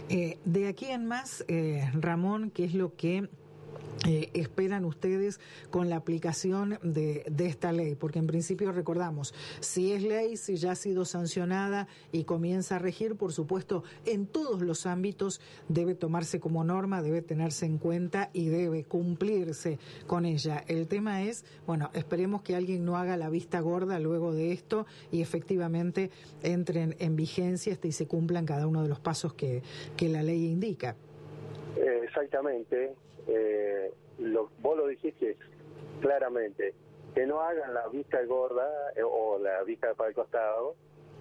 De aquí en más, Ramón, ¿qué es lo que esperan ustedes con la aplicación de esta ley? Porque en principio recordamos, si es ley, si ya ha sido sancionada y comienza a regir, por supuesto, en todos los ámbitos debe tomarse como norma, debe tenerse en cuenta y debe cumplirse con ella. El tema es, bueno, esperemos que alguien no haga la vista gorda luego de esto y efectivamente entren en vigencia y se cumplan cada uno de los pasos que la ley indica. Exactamente. Vos lo dijiste claramente, que no hagan la vista gorda o la vista para el costado,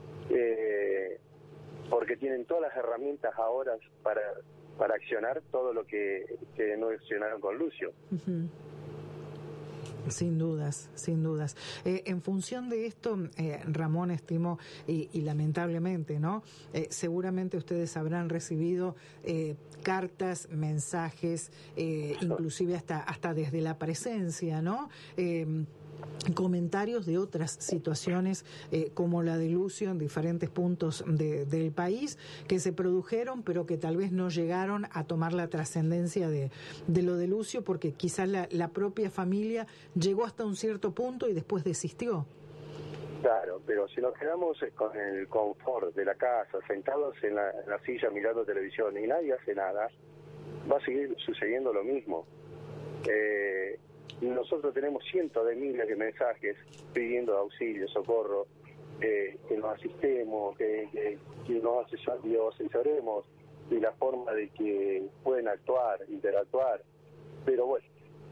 porque tienen todas las herramientas ahora para accionar todo lo que no accionaron con Lucio. Uh-huh. Sin dudas, sin dudas. En función de esto, Ramón, estimo, y lamentablemente, ¿no? Seguramente ustedes habrán recibido cartas, mensajes, inclusive hasta desde la presencia, ¿no? Comentarios de otras situaciones como la de Lucio en diferentes puntos del país que se produjeron pero que tal vez no llegaron a tomar la trascendencia de lo de Lucio porque quizás la propia familia llegó hasta un cierto punto y después desistió. Claro, pero si nos quedamos con el confort de la casa, sentados en la silla mirando televisión y nadie hace nada, va a seguir sucediendo lo mismo. Nosotros tenemos cientos de miles de mensajes pidiendo auxilio, socorro, que nos asistemos, que nos asesoremos de la forma de que pueden actuar, interactuar. Pero bueno,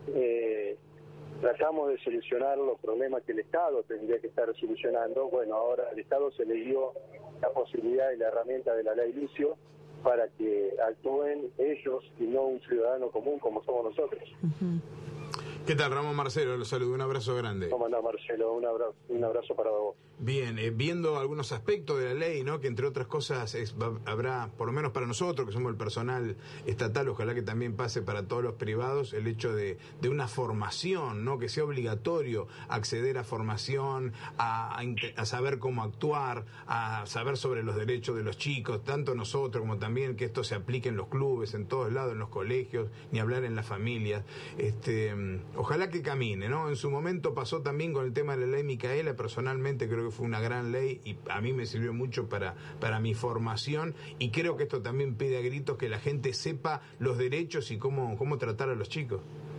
tratamos de solucionar los problemas que el Estado tendría que estar solucionando. Bueno, ahora al Estado se le dio la posibilidad y la herramienta de la ley Lucio para que actúen ellos y no un ciudadano común como somos nosotros. Uh-huh. ¿Qué tal, Ramón? Marcelo, los saludo, un abrazo grande. ¿Cómo andás, Marcelo? Un abrazo para vos. Bien, viendo algunos aspectos de la ley, ¿no? Que entre otras cosas habrá, por lo menos para nosotros, que somos el personal estatal, ojalá que también pase para todos los privados, el hecho de una formación, ¿no? Que sea obligatorio acceder a formación, a saber cómo actuar, a saber sobre los derechos de los chicos, tanto nosotros como también que esto se aplique en los clubes, en todos lados, en los colegios, ni hablar en las familias. Ojalá que camine, ¿no? En su momento pasó también con el tema de la ley Micaela, personalmente creo que fue una gran ley y a mí me sirvió mucho para mi formación y creo que esto también pide a gritos que la gente sepa los derechos y cómo tratar a los chicos.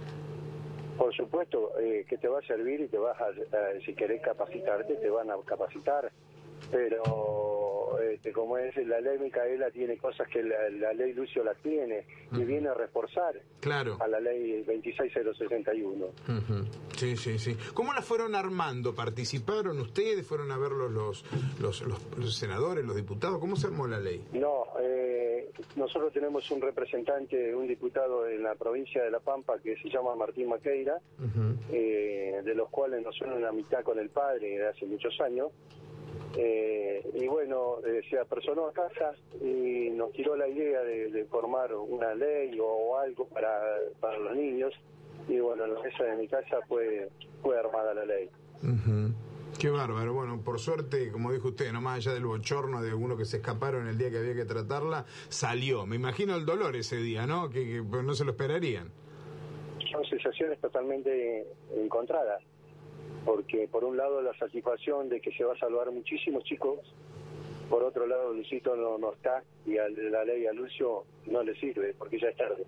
Por supuesto que te va a servir y te vas si querés capacitarte, te van a capacitar, pero como es la ley Micaela tiene cosas que la ley Lucio la tiene y viene a reforzar a la ley 26061. Uh-huh. Sí. ¿Cómo la fueron armando? ¿Participaron ustedes? ¿Fueron a verlos los senadores, los diputados? ¿Cómo se armó la ley? No, nosotros tenemos un representante, un diputado en la provincia de La Pampa que se llama Martín Maqueira, uh-huh. De los cuales nos unen la mitad con el padre de hace muchos años. Y bueno, se apersonó a casa y nos tiró la idea de formar una ley o algo para los niños y bueno, en la mesa de mi casa fue armada la ley. Uh-huh. Qué bárbaro. Bueno, por suerte, como dijo usted, no más allá del bochorno de algunos que se escaparon el día que había que tratarla, salió. Me imagino el dolor ese día, ¿no? Que no se lo esperarían. Son sensaciones totalmente encontradas. Porque por un lado la satisfacción de que se va a salvar muchísimos chicos, por otro lado Lucito no está y la ley a Lucio no le sirve porque ya es tarde.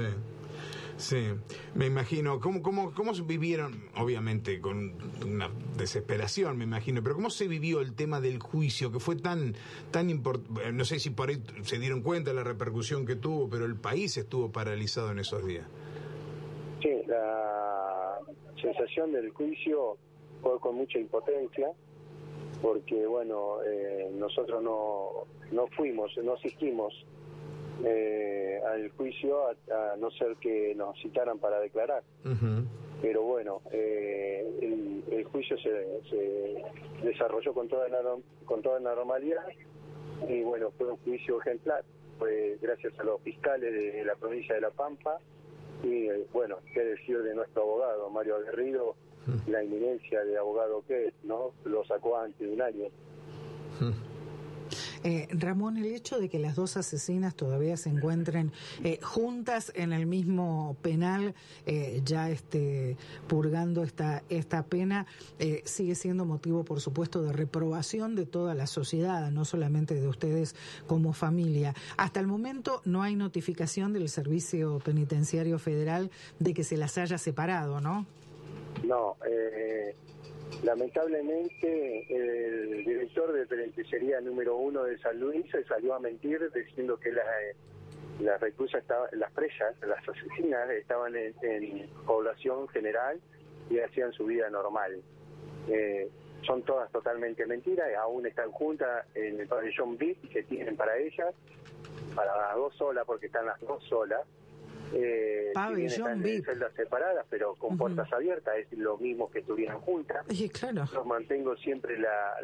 Sí, me imagino. ¿Cómo se vivieron? Obviamente con una desesperación, me imagino, pero ¿cómo se vivió el tema del juicio que fue tan importante? No sé si por ahí se dieron cuenta de la repercusión que tuvo, pero el país estuvo paralizado en esos días. Sí, la sensación del juicio fue con mucha impotencia, porque bueno, nosotros no asistimos al juicio a no ser que nos citaran para declarar. Uh-huh. Pero bueno, el juicio se desarrolló con toda la normalidad y bueno, fue un juicio ejemplar, fue gracias a los fiscales de la provincia de La Pampa. Y bueno, qué decir de nuestro abogado, Mario Aguerrido, la eminencia de abogado que es, ¿no? Lo sacó antes de un año. Ramón, el hecho de que las dos asesinas todavía se encuentren juntas en el mismo penal, ya purgando esta pena, sigue siendo motivo, por supuesto, de reprobación de toda la sociedad, no solamente de ustedes como familia. Hasta el momento no hay notificación del Servicio Penitenciario Federal de que se las haya separado, ¿no? No, lamentablemente el director de penitenciaría número 1 de San Luis se salió a mentir diciendo que las reclusas, las presas, las asesinas estaban en población general y hacían su vida normal. Son todas totalmente mentiras, aún están juntas en el pabellón VIP que tienen para ellas, para las dos solas, porque están las dos solas. Pabellón si están VIP. en celdas separadas, pero con puertas abiertas, es lo mismo que estuvieran juntas. Sí, claro. Yo mantengo siempre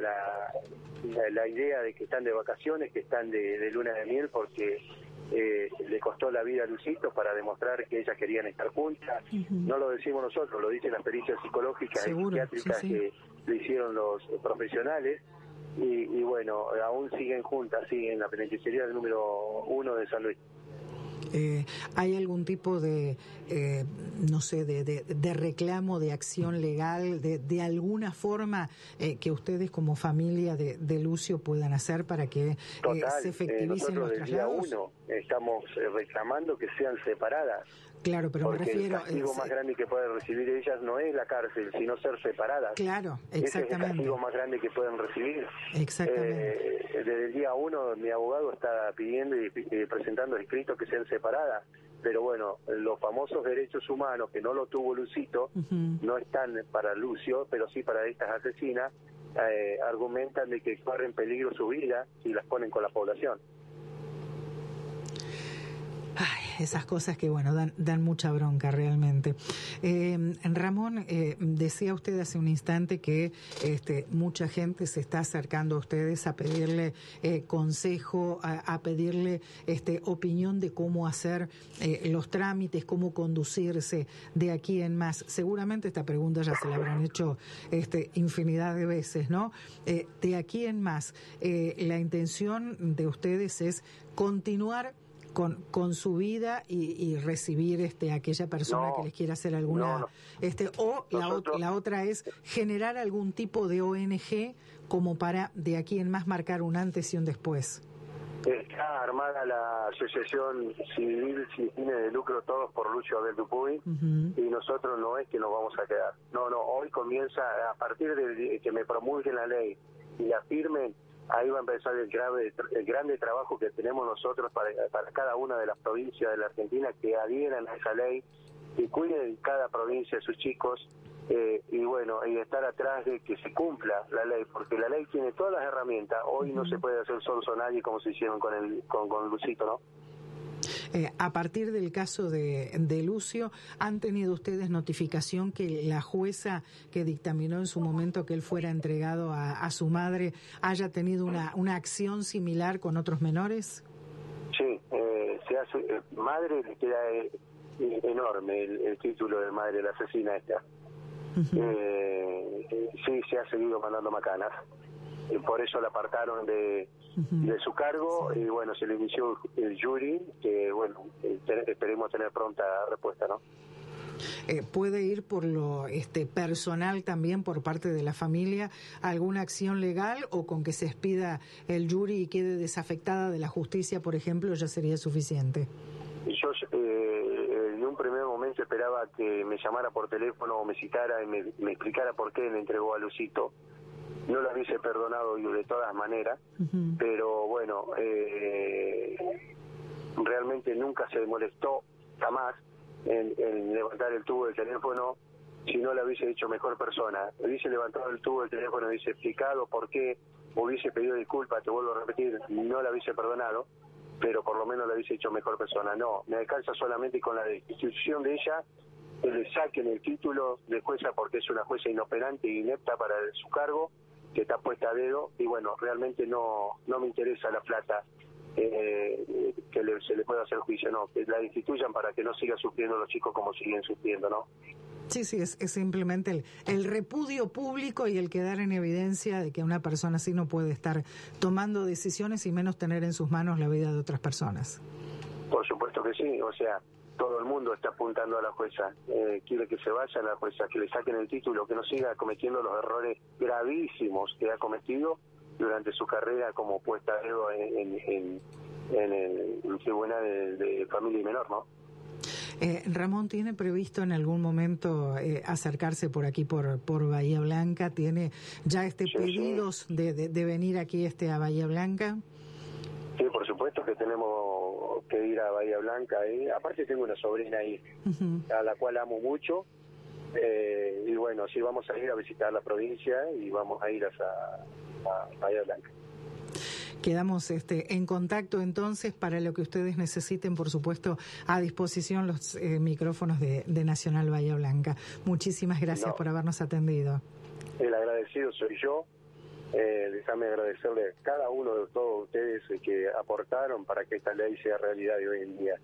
la idea de que están de vacaciones, que están de luna de miel, porque le costó la vida a Lucito para demostrar que ellas querían estar juntas. No lo decimos nosotros, lo dicen las pericias psicológicas y psiquiátricas que lo hicieron los profesionales. Y bueno, aún siguen juntas, siguen en la penitenciaría del número 1 de San Luis. ¿Hay algún tipo de, no sé, de reclamo, de acción legal, de alguna forma que ustedes como familia de Lucio puedan hacer para que se efectivicen los traslados? Nosotros desde el día 1 estamos reclamando que sean separadas. Claro, pero porque me refiero... el castigo más grande que pueden recibir ellas no es la cárcel, sino ser separadas. Claro, exactamente. Ese es el castigo más grande que pueden recibir. Exactamente. Desde el día 1 mi abogado está pidiendo y presentando escritos que sean separadas, pero bueno, los famosos derechos humanos que no lo tuvo Lucito, no están para Lucio, pero sí para estas asesinas, argumentan de que corren peligro su vida si las ponen con la población. Ay, esas cosas que, bueno, dan mucha bronca realmente. Ramón, decía usted hace un instante que mucha gente se está acercando a ustedes a pedirle consejo, a pedirle opinión de cómo hacer los trámites, cómo conducirse de aquí en más. Seguramente esta pregunta ya se la habrán hecho infinidad de veces, ¿no? De aquí en más, la intención de ustedes es continuar con su vida y recibir aquella persona que les quiera hacer alguna la otra es generar algún tipo de ONG como para de aquí en más marcar un antes y un después. Está armada la asociación civil sin fines de lucro Todos por Lucio Abel Dupuy, y nosotros no es que nos vamos a quedar, no, hoy comienza a partir de que me promulguen la ley y la firmen. Ahí va a empezar el grande trabajo que tenemos nosotros para cada una de las provincias de la Argentina que adhieran a esa ley y cuiden cada provincia de sus chicos y bueno, y estar atrás de que se cumpla la ley, porque la ley tiene todas las herramientas. Hoy no se puede hacer sonso a nadie como se hicieron con Lucito, ¿no? A partir del caso de Lucio, ¿han tenido ustedes notificación que la jueza que dictaminó en su momento que él fuera entregado a su madre haya tenido una acción similar con otros menores? Sí, se hace, madre le queda enorme el título de madre de la asesina esta. Sí, se ha seguido mandando macanas. Por eso la apartaron de su cargo y bueno, se le inició el jury, que bueno, esperemos tener pronta respuesta, ¿no? ¿Puede ir por lo personal también por parte de la familia alguna acción legal, o con que se expida el jury y quede desafectada de la justicia, por ejemplo, ya sería suficiente? Yo en un primer momento esperaba que me llamara por teléfono o me citara y me explicara por qué le entregó a Lucito. No lo hubiese perdonado de todas maneras, pero bueno, realmente nunca se molestó jamás en levantar el tubo del teléfono. Si no la hubiese hecho mejor persona, hubiese levantado el tubo del teléfono, hubiese explicado por qué, hubiese pedido disculpas, te vuelvo a repetir, no la hubiese perdonado, pero por lo menos la hubiese hecho mejor persona. No, me alcanza solamente con la destitución de ella, que le saquen el título de jueza porque es una jueza inoperante e inepta para su cargo, que está puesta a dedo, y bueno, realmente no me interesa la plata que se le pueda hacer juicio, no, que la destituyan para que no siga sufriendo los chicos como siguen sufriendo, ¿no? Sí, es simplemente el repudio público y el quedar en evidencia de que una persona así no puede estar tomando decisiones y menos tener en sus manos la vida de otras personas. Por supuesto que sí, o sea, todo el mundo está apuntando a la jueza, quiere que se vaya a la jueza, que le saquen el título, que no siga cometiendo los errores gravísimos que ha cometido durante su carrera como puesta a dedo en el Tribunal de Familia y Menor, ¿no? Ramón, ¿tiene previsto en algún momento acercarse por aquí, por Bahía Blanca? ¿Tiene ya pedidos sí. de venir aquí a Bahía Blanca? Sí, por supuesto que tenemos que ir a Bahía Blanca. Aparte tengo una sobrina ahí, a la cual amo mucho. Y bueno, sí, vamos a ir a visitar la provincia y vamos a ir a Bahía Blanca. Quedamos en contacto entonces para lo que ustedes necesiten, por supuesto, a disposición los micrófonos de Nacional Bahía Blanca. Muchísimas gracias por habernos atendido. El agradecido soy yo. Déjame agradecerle a cada uno de todos ustedes que aportaron para que esta ley sea realidad de hoy en día.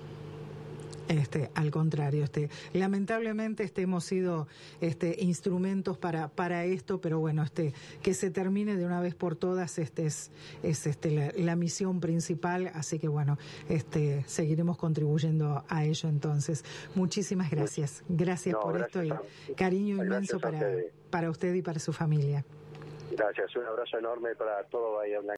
Al contrario, lamentablemente hemos sido instrumentos para esto, pero bueno, que se termine de una vez por todas es la misión principal, así que bueno, seguiremos contribuyendo a ello entonces. Muchísimas gracias. Gracias por esto y cariño inmenso para usted y para su familia. Gracias, un abrazo enorme para todo Bahía Blanca.